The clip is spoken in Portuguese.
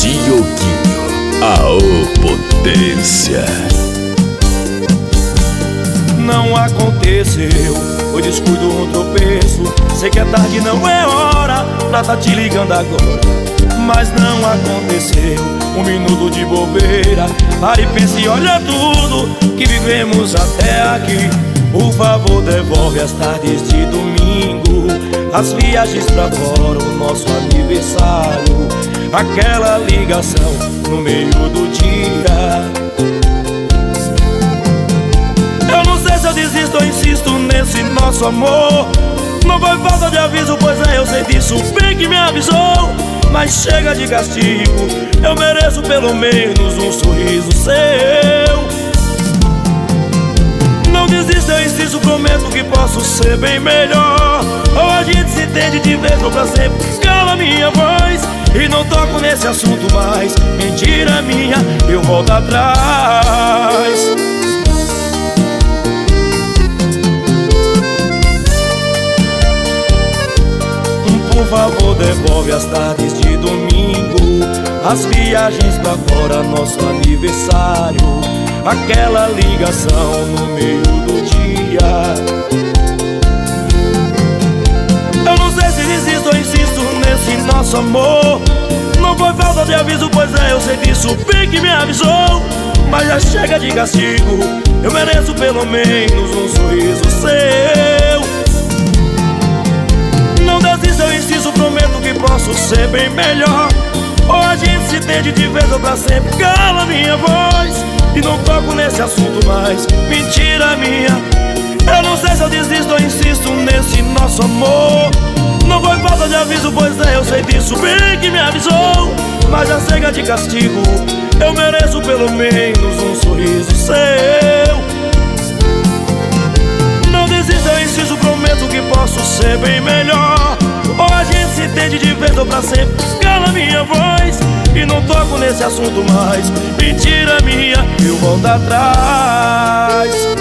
Dioguinho, a potência. Não aconteceu, foi descuido, um tropeço. Sei que é tarde, não é hora pra tá te ligando agora, mas não aconteceu. Um minuto de bobeira, para e pense e olha tudo que vivemos até aqui. Por favor, devolve as tardes de domingo, as viagens pra fora, o nosso aniversário, aquela ligação no meio do dia. Eu não sei se eu desisto ou insisto nesse nosso amor. Não foi falta de aviso, pois é, eu sei disso, bem que me avisou. Mas chega de castigo, eu mereço pelo menos um sorriso seu. Não desisto, eu insisto, prometo que posso ser bem melhor. Ou a gente se entende de vez ou pra sempre. Cala minha voz e não toco nesse assunto mais. Mentira minha, eu volto atrás. Por favor, devolve as tardes de domingo, as viagens pra fora, nosso aniversário, aquela ligação no meio do dia. Eu não sei se desisto ou insisto nesse nosso amor. Não foi falta de aviso, pois é, eu sei disso, bem que me avisou. Mas já chega de castigo, eu mereço pelo menos um sorriso seu. Não desisto, eu insisto, prometo que posso ser bem melhor. Ou a gente se entende de vez ou pra sempre. Cala minha voz e não toco nesse assunto mais. Mentira minha, eu não sei se eu desisto ou insisto nesse nosso amor. Não foi falta de aviso, pois é, eu sei disso, bem que me avisou. Mas já chega de castigo, eu mereço pelo menos um sorriso seu. Não desisto, eu insisto, prometo que posso ser bem melhor. Ou a gente se entende de vez ou pra sempre. Cala minha voz e não toco nesse assunto mais. Mentira minha, eu volto atrás.